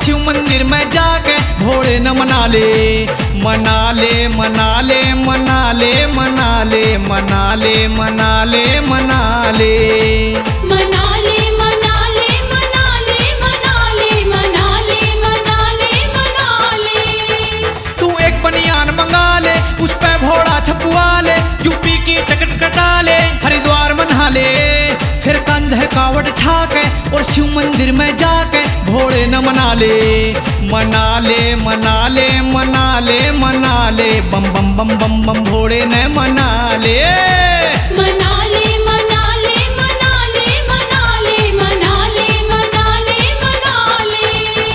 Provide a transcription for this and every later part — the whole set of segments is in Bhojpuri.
शिव मंदिर में जाके भोले न मना ले। मना ले मना ले मना ले मना ले मना ले मना ले मना ले मना ले मना ले मना ले मना ले मना ले मना ले मना ले। तू एक बनियान मंगा ले, उस पे घोड़ा छपुआ ले, यूपी की टिकट कटा ले, हरिद्वार मना ले, फिर कंधे कावड़ ठाके और शिव मंदिर में जाके भोले न मना ले। मना ले मना ले मना ले मना ले बम बम बम बम बम भोले न मना ले। मना ले मना ले मना ले मना ले मना ले मना ले मना ले।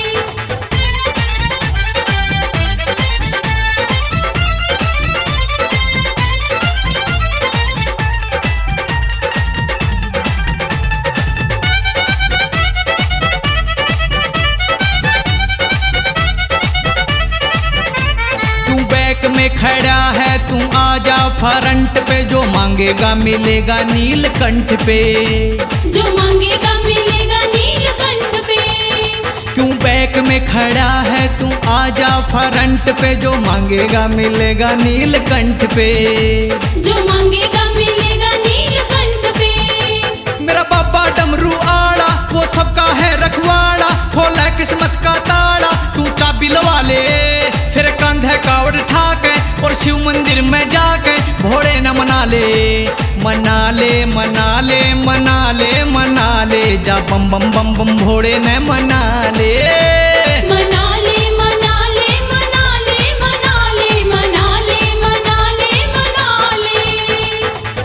में खड़ा है तू आजा फ्रंट पे, जो मांगेगा मिलेगा नीलकंठ पे, जो मांगेगा मिलेगा नीलकंठ पे। क्यों बैक में खड़ा है तू आजा फ्रंट पे, जो मांगेगा मिलेगा नीलकंठ पे, जो मांगेगा मिलेगा नीलकंठ पे। मेरा बाबा डमरू आड़ा वो सबका है रखवाड़ा, खोला किस्मत का ताड़ा तू चाबी लवा ले, फिर कंधे कावड़ ठाके और शिव मंदिर में जाके भोले न मना ले। मना ले मना ले मना ले मना ले जा बम बम बम बम भोले न मना ले। मना ले मना ले मना ले मना ले मना ले मना ले मना ले।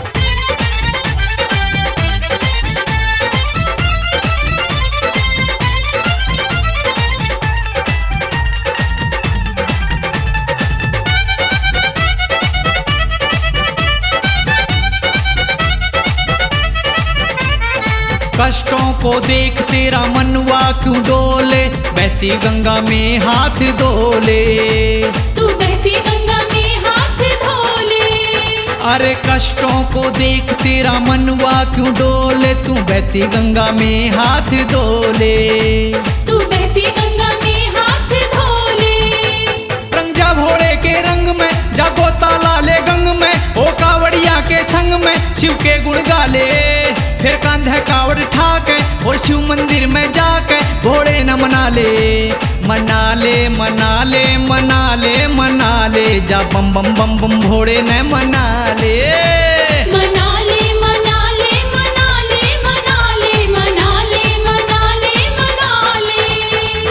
कष्टों को देख तेरा मनवा क्यों डोले, बहती गंगा में हाथ धोले, तू बहती गंगा में हाथ धोले। अरे कष्टों को देख तेरा मनवा क्यों डोले, तू बहती गंगा में हाथ धोले, तू बहती गंगा में हाथ धोले। रंग जा भोले के रंग में, जा गोता लाले गंग में, ओ कावड़िया के संग में शिव के गुण गाले, फिर कंधे कावड़ ठाके और शिव मंदिर में जाके भोले न मना ले। मना ले मना ले मना ले मना ले जा बम बम बम बम भोले न मना ले। मना ले मना ले मना ले मना ले मना ले मना ले मना ले।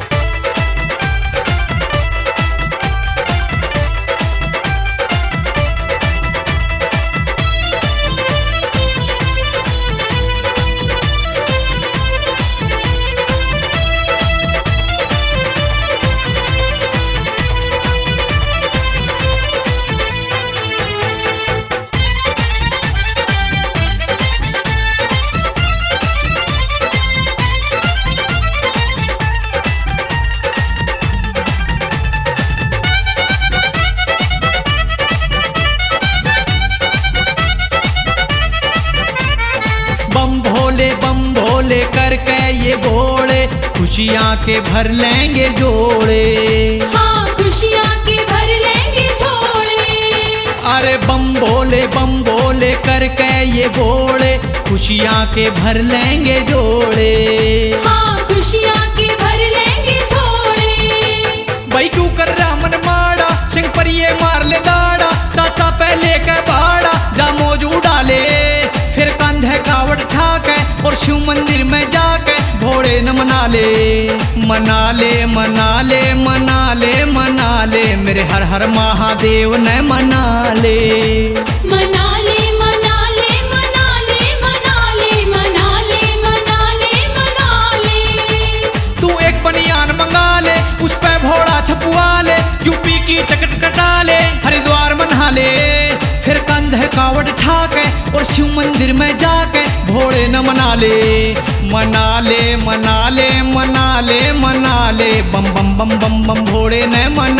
बम भोले करके ये भोले खुशियाँ के भर लेंगे जोड़े। हाँ खुशियाँ के भर लेंगे जोड़े। अरे बम भोले करके ये भोले खुशियाँ के भर लेंगे जोड़े। हाँ खुशियाँ के भर लेंगे जोड़े। भाई क्यों कर रहा मन माड़ा, सिंह पर ये मार ले दाड़ा, चाचा पहले के भाड़ा जा मौज उड़ा ले, फिर कंधे कावड़ ठाके और शिव मंदिर में जाके भोले न मना ले। मना ले मना ले मना ले मना ले मेरे हर हर महादेव न मना ले। मना ले मना ले मना ले मना ले मना ले मना ले मना ले। तू एक बनियान मंगा ले, उस पे घोड़ा छपुआ ले, यूपी की टिकट कटा ले, हरिद्वार मना ले, फिर कंधे कावड़ ठाके और शिव मंदिर में जाके भोले न मना ले। मना ले मना ले मना ले मना ले बम बम बम बम बम भोले न मना